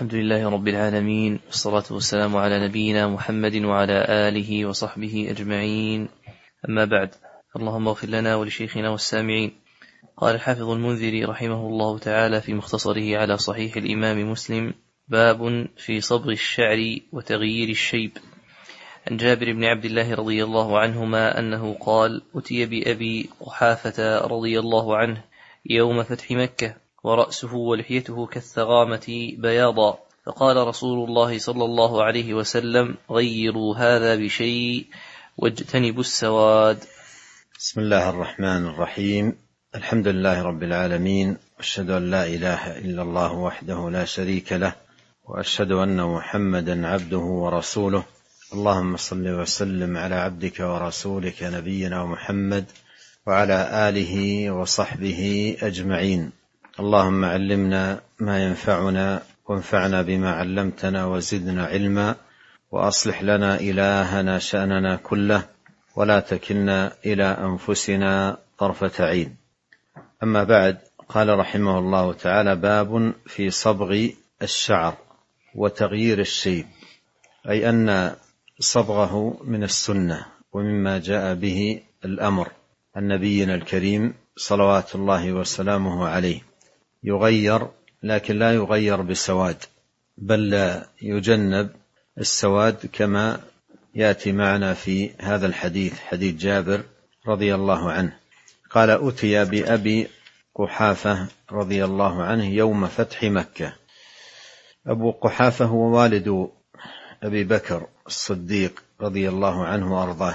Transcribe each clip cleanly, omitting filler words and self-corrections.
الحمد لله رب العالمين، والصلاة والسلام على نبينا محمد وعلى آله وصحبه أجمعين. أما بعد، اللهم اغفر لنا ولشيخنا والسامعين. قال الحافظ المنذري رحمه الله تعالى في مختصره على صحيح الإمام مسلم: باب في صبغ الشعر وتغيير الشيب. عن جابر بن عبد الله رضي الله عنهما أنه قال: أتي بأبي قحافة رضي الله عنه يوم فتح مكة، ورأسه ولحيته كالثغامة بياضا، فقال رسول الله صلى الله عليه وسلم: غيروا هذا بشيء واجتنبوا السواد. بسم الله الرحمن الرحيم. الحمد لله رب العالمين، وأشهد أن لا إله إلا الله وحده لا شريك له، وأشهد أن محمدا عبده ورسوله. اللهم صل وسلم على عبدك ورسولك نبينا محمد وعلى آله وصحبه أجمعين. اللهم علمنا ما ينفعنا، وانفعنا بما علمتنا، وزدنا علما، وأصلح لنا إلهنا شأننا كله، ولا تكلنا إلى أنفسنا طرفة عين. أما بعد، قال رحمه الله تعالى: باب في صبغ الشعر وتغيير الشيب، أي أن صبغه من السنة ومما جاء به الأمر عن نبينا الكريم صلوات الله وسلامه عليه. يغير، لكن لا يغير بسواد، بل لا يجنب السواد كما يأتي معنا في هذا الحديث، حديث جابر رضي الله عنه. قال: أتي بأبي قحافة رضي الله عنه يوم فتح مكة. أبو قحافة هو والد أبي بكر الصديق رضي الله عنه وأرضاه.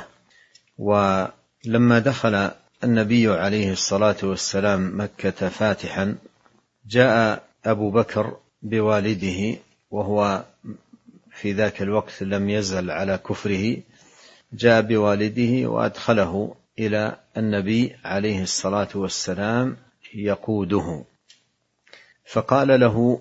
ولما دخل النبي عليه الصلاة والسلام مكة فاتحا، جاء أبو بكر بوالده، وهو في ذاك الوقت لم يزل على كفره، جاء بوالده وأدخله إلى النبي عليه الصلاة والسلام يقوده. فقال له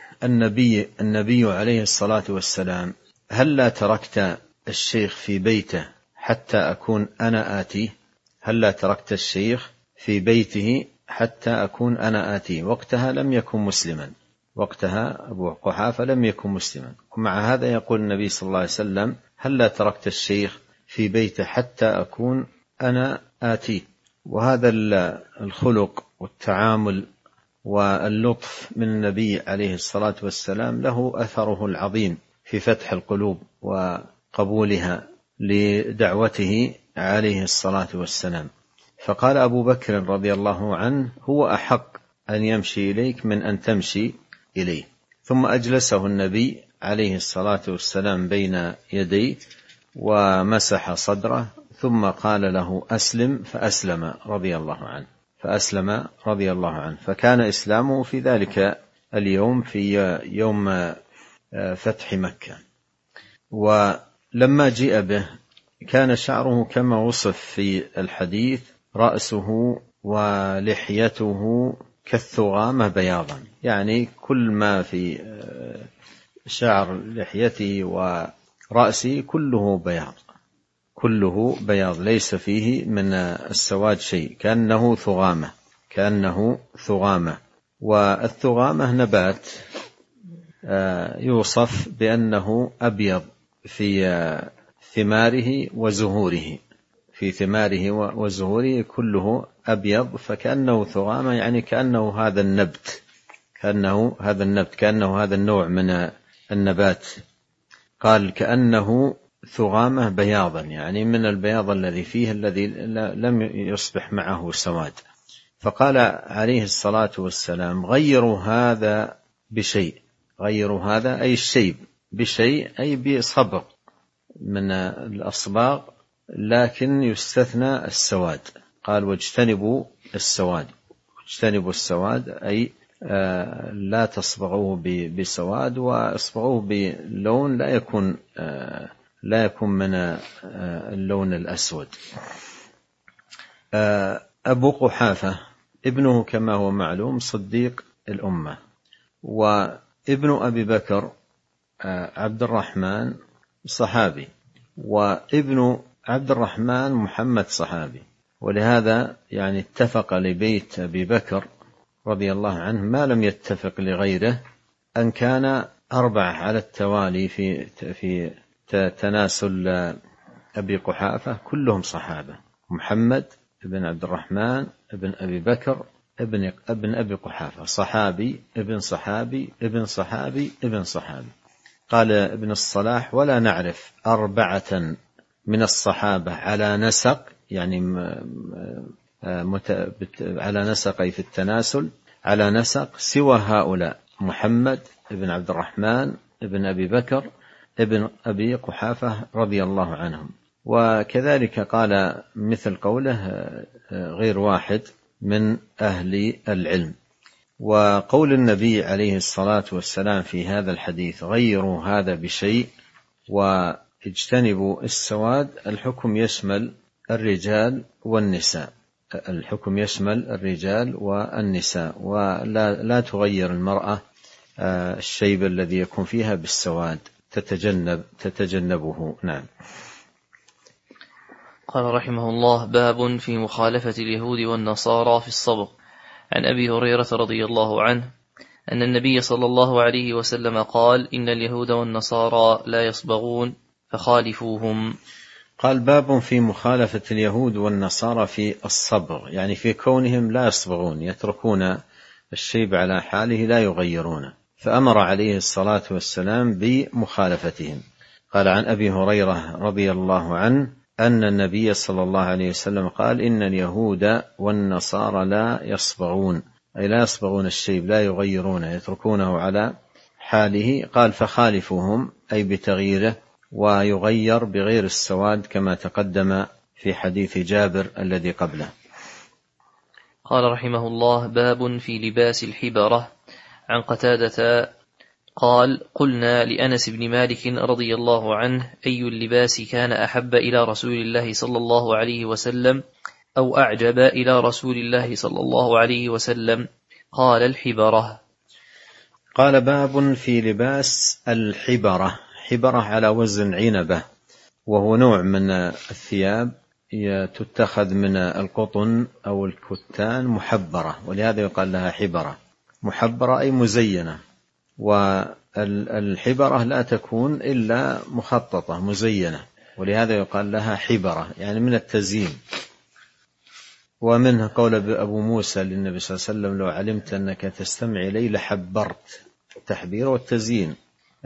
النبي عليه الصلاة والسلام: هل لا تركت الشيخ في بيته حتى أكون أنا آتيه؟ هل لا تركت الشيخ في بيته حتى أكون أنا آتيه؟ وقتها لم يكن مسلما، وقتها أبو قحافة لم يكن مسلما، ومع هذا يقول النبي صلى الله عليه وسلم: هل لا تركت الشيخ في بيته حتى أكون أنا آتيه؟ وهذا الخلق والتعامل واللطف من النبي عليه الصلاة والسلام له أثره العظيم في فتح القلوب وقبولها لدعوته عليه الصلاة والسلام. فقال أبو بكر رضي الله عنه: هو أحق أن يمشي إليك من أن تمشي إليه. ثم أجلسه النبي عليه الصلاة والسلام بين يديه ومسح صدره، ثم قال له: أسلم، فأسلم رضي الله عنه، فأسلم رضي الله عنه. فكان إسلامه في ذلك اليوم، في يوم فتح مكة. ولما جيء به كان شعره كما وصف في الحديث: رأسه ولحيته كالثغامة بياضا، يعني كل ما في شعر لحيته ورأسه كله بياض، كله بياض، ليس فيه من السواد شيء، كأنه ثغامة، كأنه ثغامة. والثغامة نبات يوصف بأنه أبيض في ثماره وزهوره، في ثماره وزهوره كله أبيض، فكأنه ثغامة، يعني كأنه هذا النبت، كأنه هذا النبت، كأنه هذا النوع من النبات. قال: كأنه ثغامة بياضا، يعني من البياض الذي فيه، الذي لم يصبح معه سواد. فقال عليه الصلاة والسلام: غيروا هذا بشيء. غيروا هذا أي الشيب، بشيء أي بصبغ من الأصباغ، لكن يستثنى السواد. قال: واجتنبوا السواد. واجتنبوا السواد أي لا تصبغوه بسواد، واصبغوه بلون لا يكون من اللون الأسود. أبو قحافة ابنه كما هو معلوم صديق الأمة، وابن أبي بكر عبد الرحمن صحابي، وابن عبد الرحمن محمد صحابي، ولهذا يعني اتفق لبيت أبي بكر رضي الله عنه ما لم يتفق لغيره، أن كان 4 على التوالي في تناسل أبي قحافة كلهم صحابة. محمد بن عبد الرحمن بن أبي بكر ابن أبي قحافة، صحابي ابن صحابي ابن صحابي ابن صحابي. قال ابن الصلاح: ولا نعرف 4 من الصحابة على نسق، يعني على نسق أي في التناسل، على نسق سوى هؤلاء: محمد بن عبد الرحمن بن أبي بكر ابن أبي قحافة رضي الله عنهم. وكذلك قال مثل قوله غير واحد من أهل العلم. وقول النبي عليه الصلاة والسلام في هذا الحديث: غيروا هذا بشيء واجتنبوا السواد، الحكم يشمل الرجال والنساء، الحكم يشمل الرجال والنساء، ولا تغير المرأة الشيب الذي يكون فيها بالسواد، تتجنبه. نعم. قال رحمه الله: باب في مخالفة اليهود والنصارى في الصبغ. عن أبي هريرة رضي الله عنه أن النبي صلى الله عليه وسلم قال: إن اليهود والنصارى لا يصبغون فخالفوهم. قال: باب في مخالفة اليهود والنصارى في الصبغ، يعني في كونهم لا يصبغون، يتركون الشيب على حاله لا يغيرونه، فأمر عليه الصلاة والسلام بمخالفتهم. قال: عن أبي هريرة رضي الله عنه أن النبي صلى الله عليه وسلم قال: إن اليهود والنصارى لا يصبغون، أي لا يصبغون الشيب، لا يغيرونه، يتركونه على حاله. قال: فخالفوهم، أي بتغييره، ويغير بغير السواد كما تقدم في حديث جابر الذي قبله. قال رحمه الله: باب في لباس الحبرة. عن قتادة قال: قلنا لأنس بن مالك رضي الله عنه: أي اللباس كان أحب إلى رسول الله صلى الله عليه وسلم أو أعجب إلى رسول الله صلى الله عليه وسلم؟ قال: الحبرة. قال: باب في لباس الحبرة. حبرة على وزن عنبة، وهو نوع من الثياب تتخذ من القطن أو الكتان محبرة، ولهذا يقال لها حبرة. محبرة أي مزينة، والحبرة لا تكون إلا مخططة مزينة، ولهذا يقال لها حبرة، يعني من التزيين. ومنه قول أبو موسى للنبي صلى الله عليه وسلم: لو علمت أنك تستمع إلي لحبرت. التحبير والتزيين.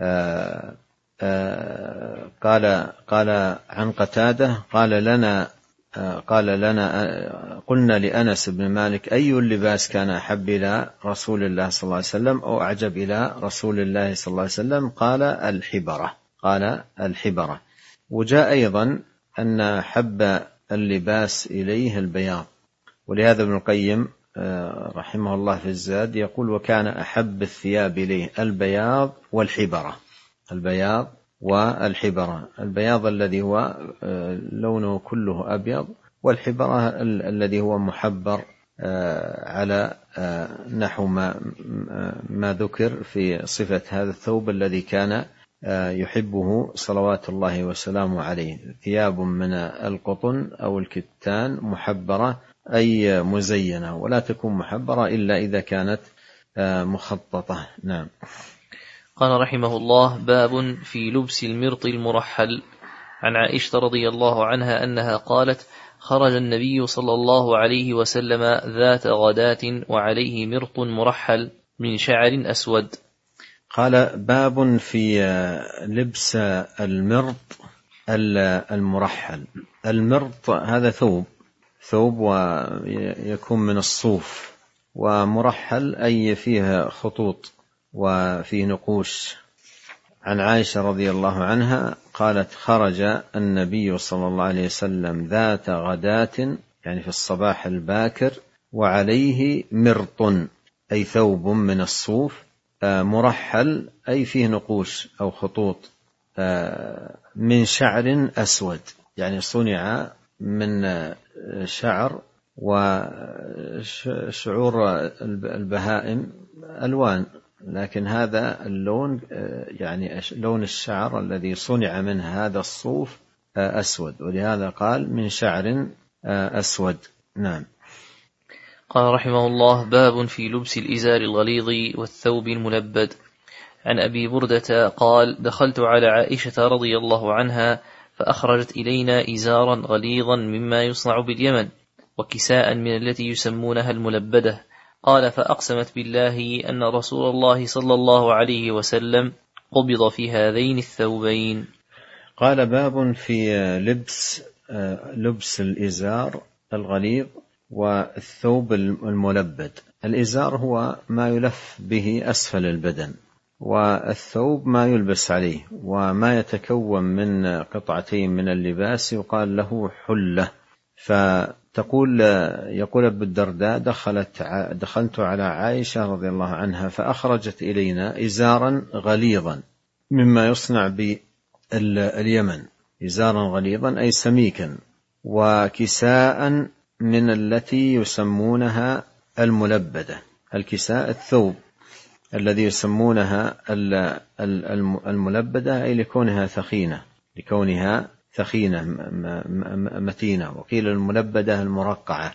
قال عن قتادة قال لنا قلنا لأنس بن مالك: أي اللباس كان أحب إلى رسول الله صلى الله عليه وسلم أو أعجب إلى رسول الله صلى الله عليه وسلم؟ قال: الحبرة. قال: الحبرة. وجاء أيضا أن حب اللباس إليه البياض، ولهذا ابن القيم رحمه الله في الزاد يقول: وكان أحب الثياب إليه البياض والحبرة. البياض والحبرة: البياض الذي هو لونه كله أبيض، والحبرة الذي هو محبر على نحو ما ذكر في صفة هذا الثوب الذي كان يحبه صلوات الله وسلامه عليه. ثياب من القطن أو الكتان محبرة أي مزينة، ولا تكون محبرة إلا إذا كانت مخططة. نعم. قال رحمه الله: باب في لبس المرط المرحل. عن عائشة رضي الله عنها أنها قالت: خرج النبي صلى الله عليه وسلم ذات غداة وعليه مرط مرحل من شعر أسود. قال: باب في لبس المرط المرحل. المرط هذا ثوب ويكون من الصوف، ومرحل أي فيه خطوط وفيه نقوش. عن عائشة رضي الله عنها قالت: خرج النبي صلى الله عليه وسلم ذات غداة، يعني في الصباح الباكر، وعليه مرط أي ثوب من الصوف، مرحل أي فيه نقوش أو خطوط، من شعر أسود، يعني صنع من شعر، وشعور البهائم ألوان، لكن هذا اللون يعني لون الشعر الذي صنع منه هذا الصوف أسود، ولهذا قال من شعر أسود. نعم. قال رحمه الله: باب في لبس الإزار الغليظ والثوب الملبد. عن أبي بردة قال: دخلت على عائشة رضي الله عنها فأخرجت إلينا إزارا غليظا مما يصنع باليمن، وكساء من التي يسمونها الملبدة. قال: فأقسمت بالله أن رسول الله صلى الله عليه وسلم قبض في هذين الثوبين. قال: باب في لبس الإزار الغليظ والثوب الملبد. الإزار هو ما يلف به أسفل البدن، والثوب ما يلبس عليه، وما يتكون من قطعتين من اللباس يقال له حلة. يقول أبو الدرداء: دخلت على عائشة رضي الله عنها فأخرجت إلينا إزارا غليظا مما يصنع باليمن، إزارا غليظا أي سميكا، وكساء من التي يسمونها الملبدة. الكساء الثوب الذي يسمونها الملبدة أي لكونها ثخينة متينة، وقيل الملبدة المرقعة.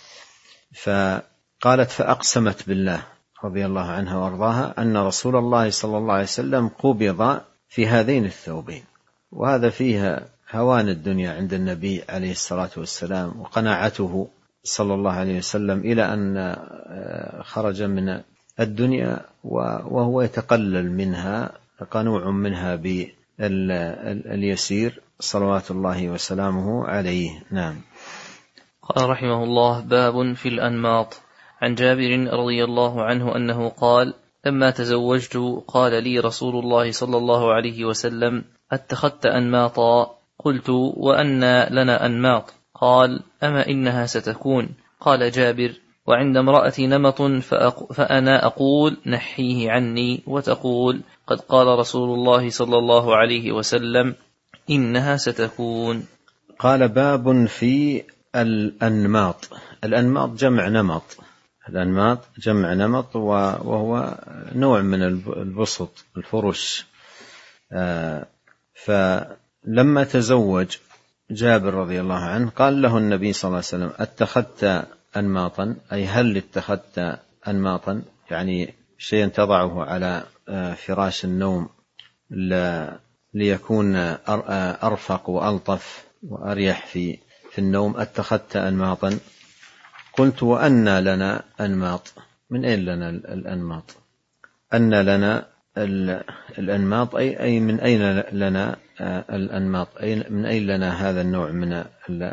فقالت: فأقسمت بالله رضي الله عنها وارضاها أن رسول الله صلى الله عليه وسلم قبض في هذين الثوبين. وهذا فيها هوان الدنيا عند النبي عليه الصلاة والسلام، وقناعته صلى الله عليه وسلم إلى أن خرج من الدنيا وهو يتقلل منها، قنوع منها باليسير صلوات الله وسلامه عليه. نعم. قال رحمه الله: باب في الأنماط. عن جابر رضي الله عنه أنه قال: لما تزوجت قال لي رسول الله صلى الله عليه وسلم: اتخذت أنماطا؟ قلت: وأنى لنا أنماط؟ قال: أما إنها ستكون. قال جابر: وعند امرأتي نمط فأنا أقول: نحيه عني، وتقول: قد قال رسول الله صلى الله عليه وسلم: إنها ستكون. قال: باب في الأنماط. الأنماط جمع نمط. الأنماط جمع نمط، وهو نوع من البسط، الفرش. فلما تزوج جابر رضي الله عنه قال له النبي صلى الله عليه وسلم: اتخذت أنماطا؟ أي هل اتخذت أنماطا؟ يعني شيء تضعه على فراش النوم ليكون أرفق وألطف وأريح في النوم. اتخذت أنماطا؟ قلت: وأنى لنا أنماط؟ من أين لنا الأنماط؟ أن لنا الأنماط أي من أين لنا الأنماط؟ أي من أين لنا هذا النوع من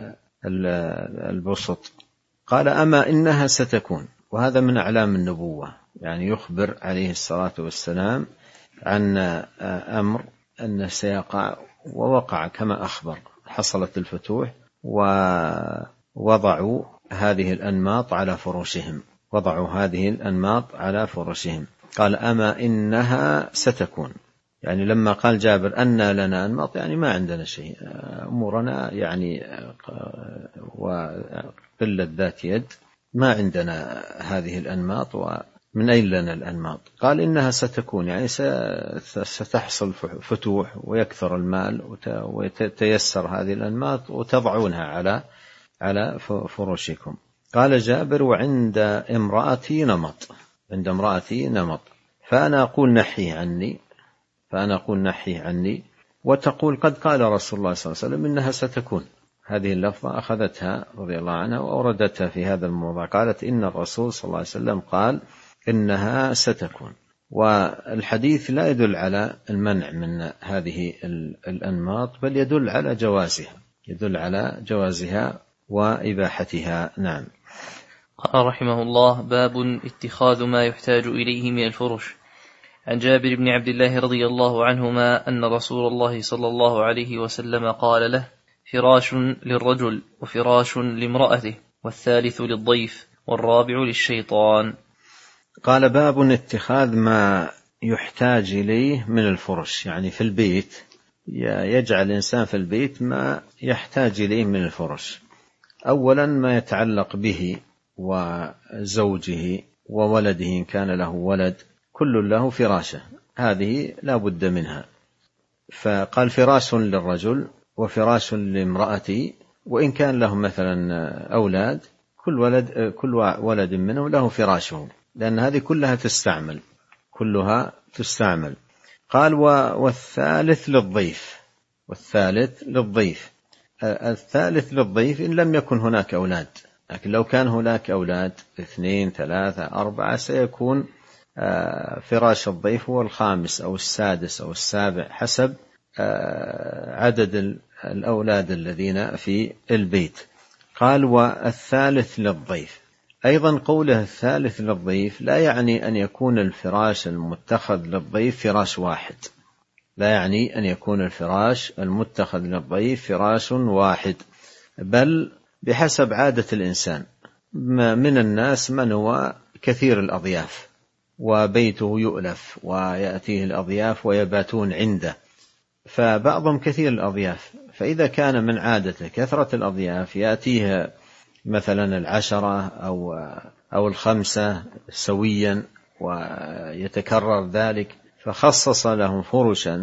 البسط؟ قال: أما إنها ستكون. وهذا من أعلام النبوة، يعني يخبر عليه الصلاة والسلام عن أمر أنه سيقع، ووقع كما أخبر. حصلت الفتوح ووضعوا هذه الأنماط على فرشهم. قال: أما إنها ستكون. يعني لما قال جابر: أن لنا أنماط، يعني ما عندنا شيء، أمورنا يعني وقلة ذات يد، ما عندنا هذه الأنماط، ومن أين لنا الأنماط؟ قال: إنها ستكون، يعني ستحصل فتوح ويكثر المال وتيسر هذه الأنماط وتضعونها على فرشكم. قال جابر: وعند امرأتي نمط، فأنا أقول: نحيه عني، وتقول: قد قال رسول الله صلى الله عليه وسلم: إنها ستكون. هذه اللفظة أخذتها رضي الله عنها وأوردتها في هذا الموضع، قالت: إن الرسول صلى الله عليه وسلم قال إنها ستكون. والحديث لا يدل على المنع من هذه الأنماط، بل يدل على جوازها وإباحتها. نعم. قال رحمه الله: باب اتخاذ ما يحتاج إليه من الفرش. عن جابر بن عبد الله رضي الله عنهما أن رسول الله صلى الله عليه وسلم قال له: فراش للرجل، وفراش لامرأته، والثالث للضيف، والرابع للشيطان. قال: باب اتخاذ ما يحتاج إليه من الفرش، يعني في البيت يجعل الإنسان في البيت ما يحتاج إليه من الفرش. أولا ما يتعلق به وزوجه وولده، إن كان له ولد، كل له فراشة، هذه لا بد منها. فقال: فراش للرجل، وفراش لامرأته، وإن كان له مثلا أولاد، كل ولد منهم له فراشه، لأن هذه كلها تستعمل. قال والثالث للضيف. والثالث للضيف، الثالث للضيف إن لم يكن هناك أولاد، لكن لو كان هناك أولاد 2 3 4 سيكون فراش الضيف هو الخامس أو السادس أو السابع حسب عدد الأولاد الذين في البيت. قال والثالث للضيف. أيضا قوله الثالث للضيف لا يعني أن يكون الفراش المتخذ للضيف فراش واحد، لا يعني أن يكون الفراش المتخذ للضيف فراش واحد، بل بحسب عادة الإنسان. من الناس من هو كثير الأضياف وبيته يؤلف ويأتيه الأضياف ويباتون عنده، فبعضهم كثير الأضياف، فإذا كان من عادته كثرة الأضياف يأتيه مثلا 10 أو 5 سويا ويتكرر ذلك، فخصص لهم فرشا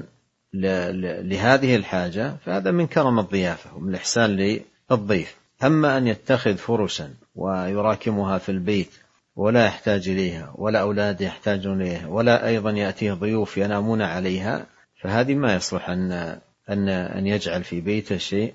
لهذه الحاجة، فهذا من كرم الضيافة ومن الإحسان للضيف. أما أن يتخذ فرشا ويراكمها في البيت ولا يحتاج إليها ولا أولاد يحتاجون إليها ولا أيضا يأتيه ضيوف ينامون عليها، فهذه ما يصلح أن يجعل في بيته شيء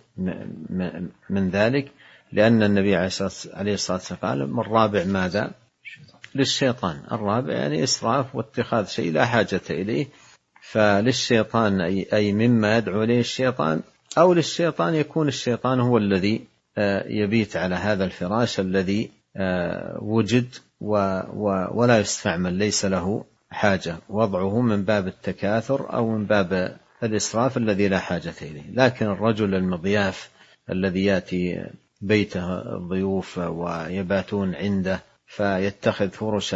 من ذلك، لأن النبي عليه الصلاة والسلام قال من الرابع ماذا؟ للشيطان. الرابع يعني إسراف واتخاذ شيء لا حاجة إليه، فللشيطان أي مما يدعو إليه الشيطان، أو للشيطان يكون الشيطان هو الذي يبيت على هذا الفراش الذي وجد ولا يستعمل، ليس له حاجة، وضعه من باب التكاثر أو من باب الإسراف الذي لا حاجة إليه. لكن الرجل المضياف الذي يأتي بيته الضيوف ويباتون عنده فيتخذ فرشا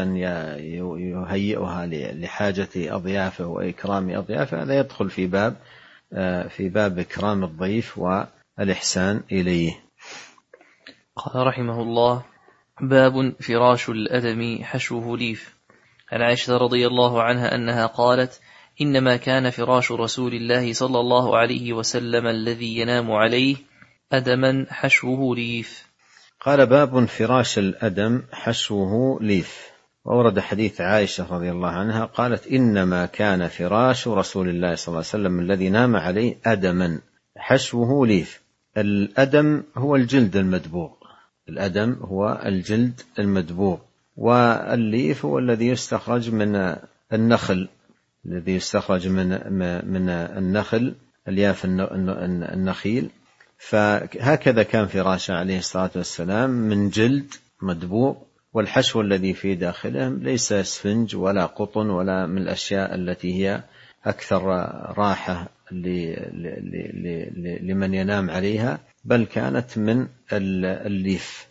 يهيئها لحاجة أضيافه وإكرام أضيافه، هذا يدخل في باب إكرام الضيف والإحسان إليه. قال رحمه الله: باب فراش الأدم حشوه ليف. عن عائشة رضي الله عنها أنها قالت: إنما كان فراش رسول الله صلى الله عليه وسلم الذي ينام عليه أدما حشوه ليف. قال: باب فراش الأدم حشوه ليف. وورد حديث عائشة رضي الله عنها قالت: إنما كان فراش رسول الله صلى الله عليه وسلم الذي نام عليه أدما حشوه ليف. الأدم هو الجلد المدبوغ، الأدم هو الجلد المدبوغ، والليف هو الذي يستخرج من النخل، الذي يستخرج من النخل، الياف النخيل. فهكذا كان فراشه عليه الصلاة والسلام من جلد مدبوغ، والحشو الذي في داخله ليس اسفنج ولا قطن ولا من الأشياء التي هي أكثر راحة لمن ينام عليها، بل كانت من الليف،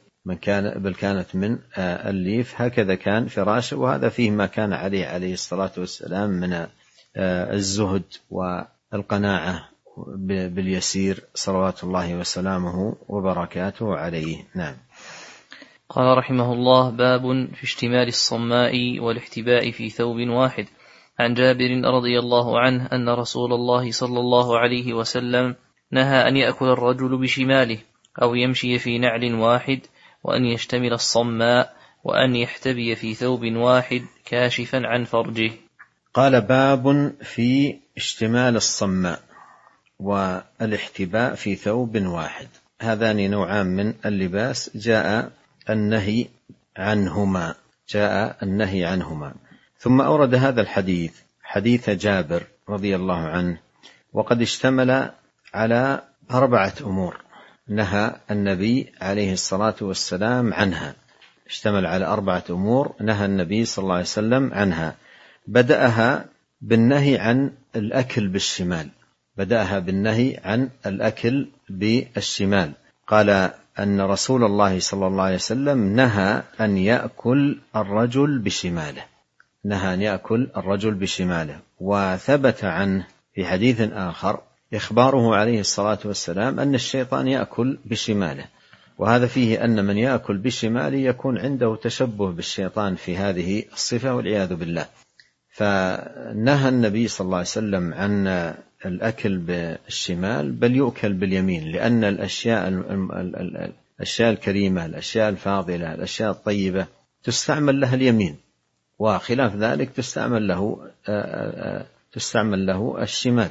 هكذا كان فراشه. وهذا فيه ما كان عليه الصلاة والسلام من الزهد والقناعة باليسير صلوات الله وسلامه وبركاته عليه. نعم. قال رحمه الله: باب في اشتمال الصماء والاحتباء في ثوب واحد. عن جابر رضي الله عنه أن رسول الله صلى الله عليه وسلم نهى أن يأكل الرجل بشماله أو يمشي في نعل واحد، وأن يشتمل الصماء، وأن يحتبي في ثوب واحد كاشفا عن فرجه. قال: باب في اشتمال الصماء والاحتباء في ثوب واحد. هذان نوعان من اللباس جاء النهي عنهما. ثم أورد هذا الحديث، حديث جابر رضي الله عنه، وقد اشتمل على 4 أمور نهى النبي عليه الصلاة والسلام عنها. اشتمل على 4 أمور نهى النبي صلى الله عليه وسلم عنها. بدأها بالنهي عن الأكل بالشمال. قال أن رسول الله صلى الله عليه وسلم نهى أن يأكل الرجل بشماله. وثبت عنه في حديث آخر إخباره عليه الصلاة والسلام أن الشيطان يأكل بشماله، وهذا فيه أن من يأكل بشماله يكون عنده تشبه بالشيطان في هذه الصفة والعياذ بالله. فنهى النبي صلى الله عليه وسلم عن الأكل بالشمال، بل يؤكل باليمين، لأن الأشياء الكريمة، الأشياء الفاضلة، الأشياء الطيبة تستعمل لها اليمين، وخلاف ذلك تستعمل له تستعمل له الشمال.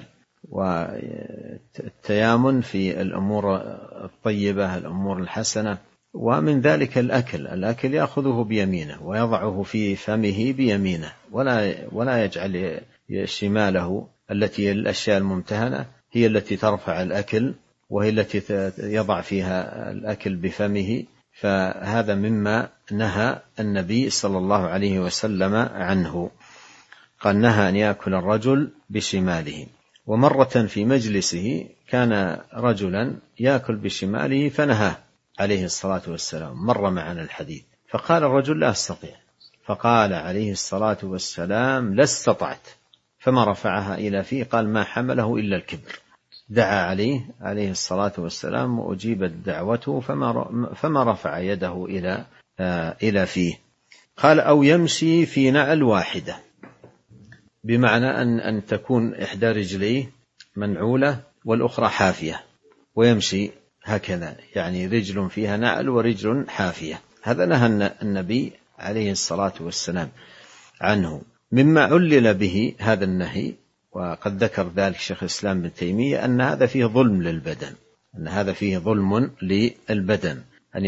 والتيامن في الأمور الطيبة، الأمور الحسنة. ومن ذلك الأكل يأخذه بيمينه ويضعه في فمه بيمينه، ولا يجعل شماله التي الأشياء الممتهنة هي التي ترفع الأكل وهي التي يضع فيها الأكل بفمه. فهذا مما نهى النبي صلى الله عليه وسلم عنه، قال نهى أن يأكل الرجل بشماله. ومرة في مجلسه كان رجلا يأكل بشماله فنهاه عليه الصلاة والسلام، مر معنا الحديث، فقال الرجل لا أستطيع، فقال عليه الصلاة والسلام لا استطعت، فما رفعها إلى فيه، قال ما حمله إلا الكبر. دعا عليه الصلاة والسلام وأجيبت دعوته فما رفع يده إلى فيه. قال أو يمشي في نعل واحدة، بمعنى أن تكون إحدى رجليه منعولة والأخرى حافية، ويمشي هكذا، يعني رجل فيها نعل ورجل حافية. هذا نهى النبي عليه الصلاة والسلام عنه. مما علل به هذا النهي، وقد ذكر ذلك شيخ الإسلام ابن تيمية، أن هذا فيه ظلم للبدن، أن هذا فيه ظلم للبدن، أن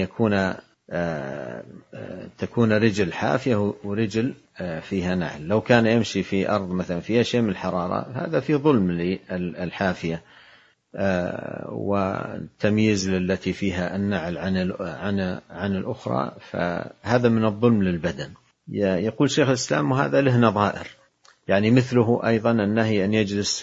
تكون رجل حافية ورجل فيها نعل. لو كان يمشي في أرض مثلا فيها شيء من الحرارة، هذا فيه ظلم للحافية، وتمييز للتي فيها النعل عن الأخرى، فهذا من الظلم للبدن. يقول شيخ الإسلام وهذا له نظائر، يعني مثله أيضا النهي أن يجلس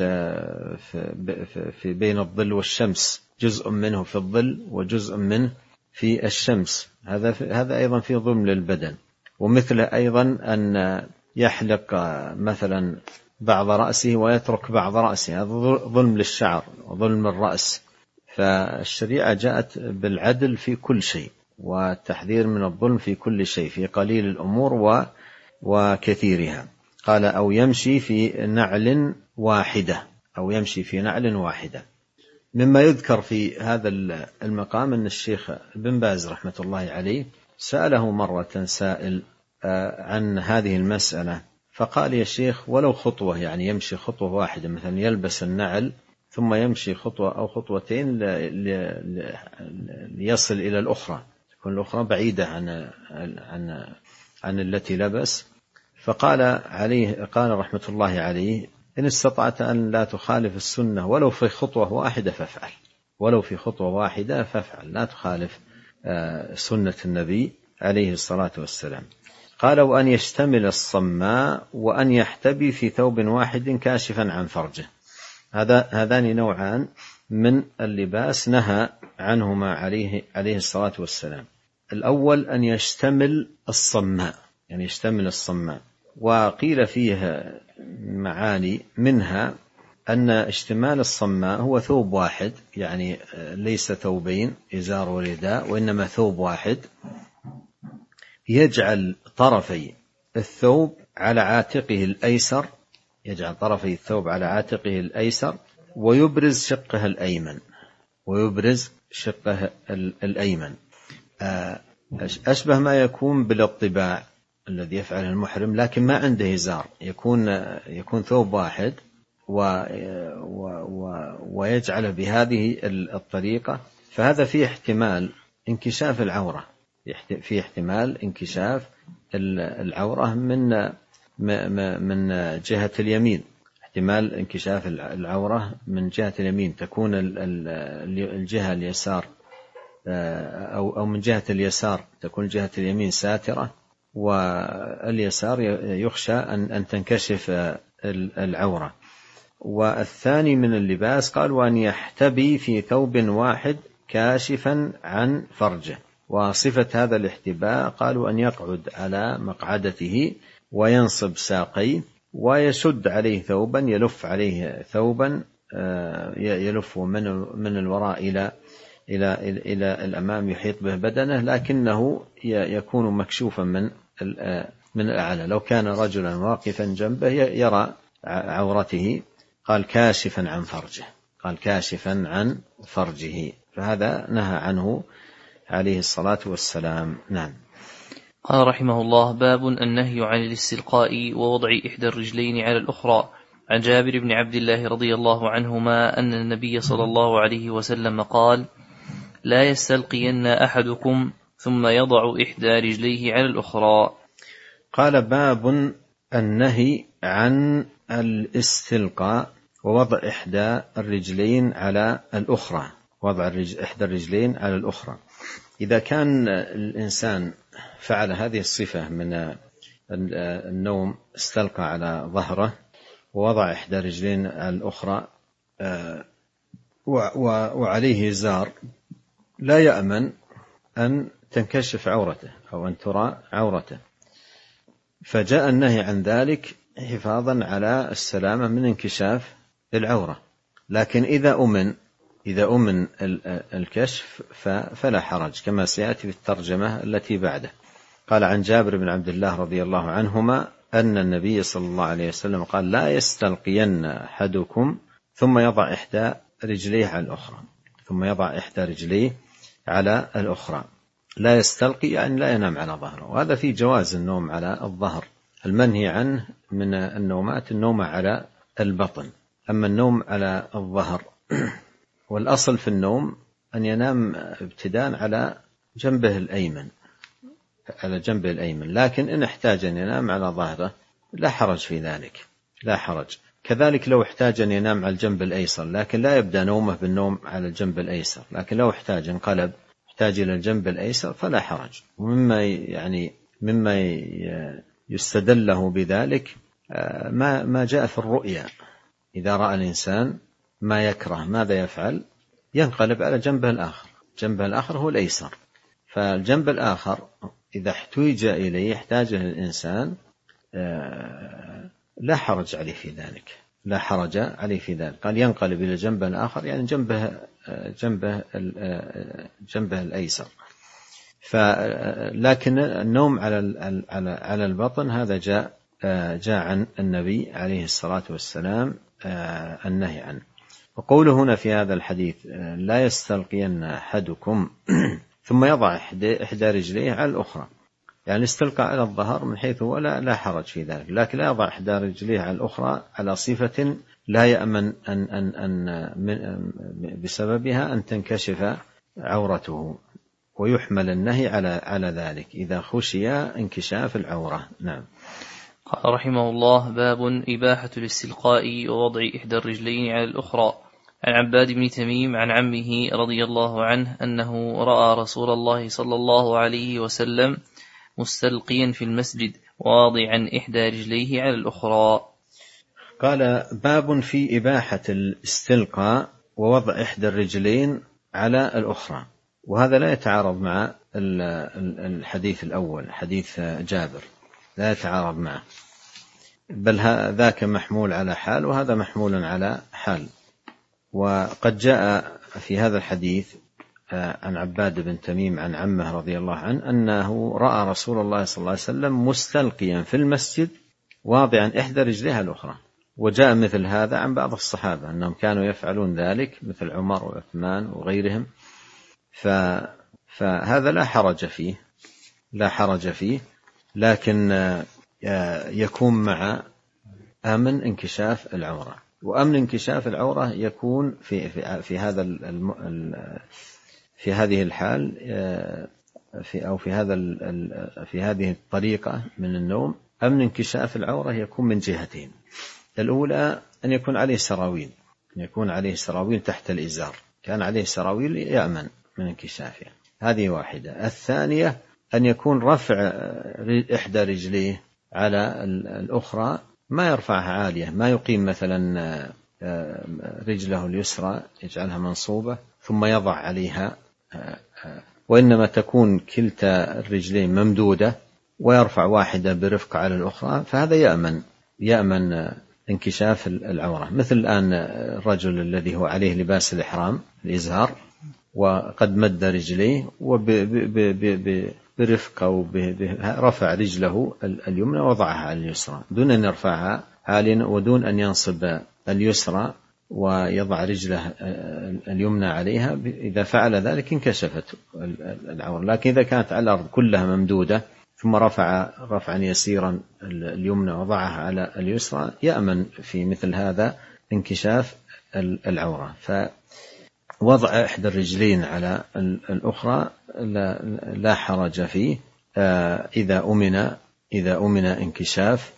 في بين الظل والشمس، جزء منه في الظل وجزء منه في الشمس، هذا أيضا فيه ظلم للبدن. ومثله أيضا أن يحلق مثلا بعض رأسه ويترك بعض رأسه، هذا ظلم للشعر وظلم الرأس. فالشريعة جاءت بالعدل في كل شيء، والتحذير من الظلم في كل شيء، في قليل الأمور وكثيرها. قال أو يمشي في نعل واحدة، أو يمشي في نعل واحدة. مما يذكر في هذا المقام أن الشيخ بن باز رحمة الله عليه سأله مرة سائل عن هذه المسألة، فقال يا شيخ ولو خطوة، يعني يمشي خطوة واحدة، مثلا يلبس النعل ثم يمشي خطوة أو خطوتين ليصل إلى الأخرى، تكون الأخرى بعيدة عن التي لبس. قال رحمة الله عليه إن استطعت أن لا تخالف السنة ولو في خطوة واحدة فافعل، ولو في خطوة واحدة فافعل، لا تخالف سنة النبي عليه الصلاة والسلام. قال وأن يشتمل الصماء وأن يحتبي في ثوب واحد كاشفا عن فرجه. هذان نوعان من اللباس نهى عنهما عليه الصلاة والسلام. الأول أن يشتمل الصماء، يعني يشتمل الصماء، وقيل فيه معاني، منها أن اشتمال الصماء هو ثوب واحد، يعني ليس ثوبين إزار ورداء، وإنما ثوب واحد، يجعل طرفي الثوب على عاتقه الأيسر، يجعل طرفي الثوب على عاتقه الأيسر، ويبرز شقه الأيمن. أشبه ما يكون بالاطباع الذي يفعله المحرم، لكن ما عنده إزار، يكون ثوب واحد ويجعل بهذه الطريقة. فهذا فيه احتمال انكشاف العورة، فيه احتمال انكشاف العورة من جهة اليمين، احتمال انكشاف العورة من جهة اليمين، تكون الجهة اليسار أو من جهة اليسار تكون جهة اليمين ساترة، واليسار يخشى أن تنكشف العورة. والثاني من اللباس قال وأن يحتبي في ثوب واحد كاشفا عن فرجه. وصفة هذا الاحتباء قالوا أن يقعد على مقعدته وينصب ساقيه ويشد عليه ثوبا، يلف عليه ثوبا يلف من الوراء إلى الأمام يحيط به بدنه، لكنه يكون مكشوفا من الأعلى. لو كان رجلا واقفا جنبه يرى عورته. قال كاشفا عن فرجه، فهذا نهى عنه عليه الصلاة والسلام. نعم. قال رحمه الله: باب النهي عن الاستلقاء ووضع إحدى الرجلين على الأخرى. عن جابر بن عبد الله رضي الله عنهما أن النبي صلى الله عليه وسلم قال: لا يستلقين أحدكم ثم يضع إحدى رجليه على الأخرى. قال: باب النهي عن الاستلقاء ووضع إحدى الرجلين على الأخرى. وضع إحدى الرجلين على الأخرى، إذا كان الإنسان فعل هذه الصفة من النوم، استلقى على ظهره ووضع إحدى رجلين على الأخرى وعليه إزار، لا يأمن أن تنكشف عورته أو أن ترى عورته، فجاء النهي عن ذلك حفاظا على السلامة من انكشاف العورة. لكن إذا أمن الكشف فلا حرج، كما سيأتي في الترجمة التي بعده. قال: عن جابر بن عبد الله رضي الله عنهما أن النبي صلى الله عليه وسلم قال: لا يستلقين أحدكم ثم يضع إحدى رجليه على الأخرى. ثم يضع إحدى رجليه على الأخرى. لا يستلقي يعني لا ينام على ظهره، وهذا في جواز النوم على الظهر. المنهي عنه من النومات النوم على البطن، أما النوم على الظهر والأصل في النوم أن ينام ابتداء على جنبه الأيمن، لكن إن احتاج أن ينام على ظهره لا حرج في ذلك، لا حرج. كذلك لو احتاج أن ينام على الجنب الأيسر، لكن لا يبدأ نومه بالنوم على الجنب الأيسر، لكن لو احتاج إلى الجنب الأيسر فلا حرج. مما يستدل له بذلك ما جاء في الرؤيا، إذا رأى الإنسان ما يكره ماذا يفعل؟ ينقلب على جنبه الآخر. جنبه الآخر هو الأيسر، فالجنب الآخر إذا احتاج إليه يحتاجه الإنسان لا حرج عليه في ذلك. قال: ينقلب إلى جنبه الآخر يعني جنبه الأيسر. لكن النوم على البطن هذا جاء عن النبي عليه الصلاة والسلام النهي عنه. وقوله هنا في هذا الحديث: لا يستلقين أحدكم ثم يضع إحدى رجليه على الأخرى، يعني استلقى على الظهر من حيث هو لا حرج في ذلك، لكن لا يضع إحدى رجليه على الأخرى على صفة لا يأمن أن بسببها أن تنكشف عورته، ويحمل النهي على ذلك إذا خشي انكشاف العورة. نعم. قال رحمه الله: باب إباحة الاستلقاء ووضع إحدى الرجلين على الأخرى. عن عباد بن تميم عن عمه رضي الله عنه أنه رأى رسول الله صلى الله عليه وسلم مستلقيا في المسجد واضعا إحدى رجليه على الأخرى. قال: باب في إباحة الاستلقاء ووضع إحدى الرجلين على الأخرى، وهذا لا يتعارض مع الحديث الأول، حديث جابر، لا يتعارض معه، بل ذاك محمول على حال وهذا محمول على حال. وقد جاء في هذا الحديث عن عباد بن تميم عن عمه رضي الله عنه أنه رأى رسول الله صلى الله عليه وسلم مستلقيا في المسجد واضعا إحدى رجليها الأخرى. وجاء مثل هذا عن بعض الصحابة أنهم كانوا يفعلون ذلك، مثل عمر وعثمان وغيرهم، فهذا لا حرج فيه، لكن يكون مع أمن انكشاف العورة. وأمن انكشاف العورة يكون في هذه الحال في هذه الطريقة من النوم. أمن انكشاف العورة يكون من جهتين: الأولى أن يكون عليه سراويل تحت الإزار، كان عليه سراويل يأمن من انكشافها، هذه واحدة. الثانية أن يكون رفع إحدى رجليه على الأخرى ما يرفعها عالية، ما يقيم مثلا رجله اليسرى يجعلها منصوبة ثم يضع عليها، وإنما تكون كلتا الرجلين ممدودة ويرفع واحدة برفق على الأخرى، فهذا يأمن انكشاف العورة. مثل الآن الرجل الذي هو عليه لباس الإحرام الإزار وقد مد رجليه برفق أو رفع رجله اليمنى وضعها على اليسرى دون أن يرفعها عاليا ودون أن ينصب اليسرى ويضع رجله اليمنى عليها. إذا فعل ذلك انكشفت العورة. لكن إذا كانت على الأرض كلها ممدودة ثم رفع رفعا يسيرا اليمنى وضعها على اليسرى، يأمن في مثل هذا انكشاف العورة. فوضع إحدى الرجلين على الأخرى لا حرج فيه إذا أمن انكشاف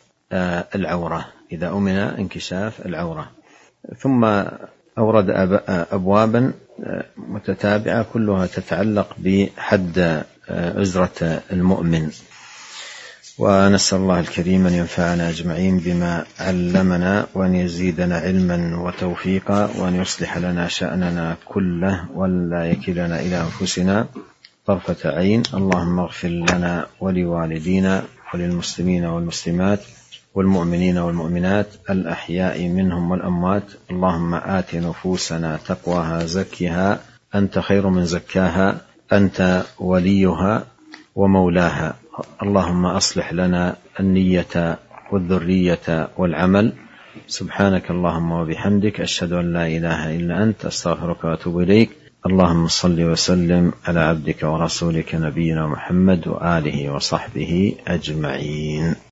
العورة. ثم أورد أبوابا متتابعة كلها تتعلق بحد أزرة المؤمن. ونسأل الله الكريم أن ينفعنا أجمعين بما علمنا، وأن يزيدنا علما وتوفيقا، وأن يصلح لنا شأننا كله، ولا يكلنا إلى أنفسنا طرفة عين. اللهم اغفر لنا ولوالدينا وللمسلمين والمسلمات والمؤمنين والمؤمنات الأحياء منهم والأموات. اللهم آت نفوسنا تقواها زكها أنت خير من زكاها، أنت وليها ومولاها. اللهم أصلح لنا النية والذرية والعمل. سبحانك اللهم وبحمدك، أشهد أن لا إله إلا أنت، أستغفرك وأتوب إليك. اللهم صل وسلم على عبدك ورسولك نبينا محمد وآله وصحبه أجمعين.